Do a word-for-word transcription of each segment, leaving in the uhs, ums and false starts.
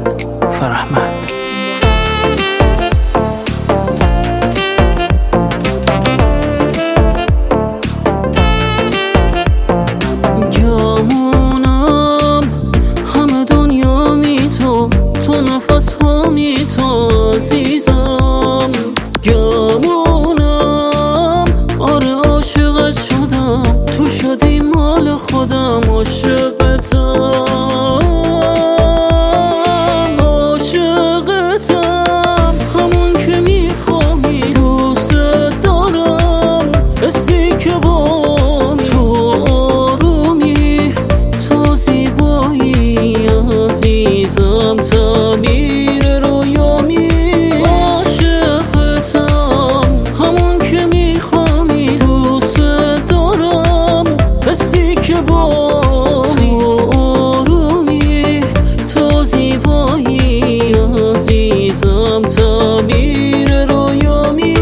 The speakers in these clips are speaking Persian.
من فرهمند. گمونم همه دنیا می تو، تو نفس ها می تو عزیزم. گمونم آره عاشقت شدم، تو شدی مال خودم. عاشقتم عاشقتم همون که میخوایی، دوست دارم حسی که بام تو آرومی، تو زیبایی عزیزم، تعبیر رویامی. عاشقتم همون که میخوایی، دوست دارم حسی که بام تعبیر رویامی.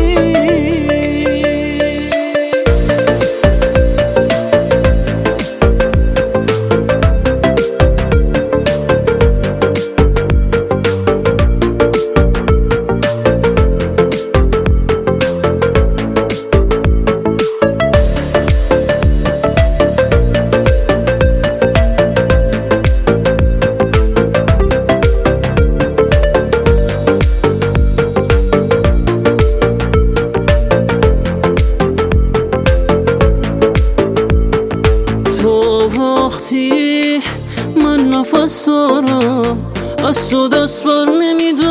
وقتی من نفس دارم، از تو دست بر نمیدارم.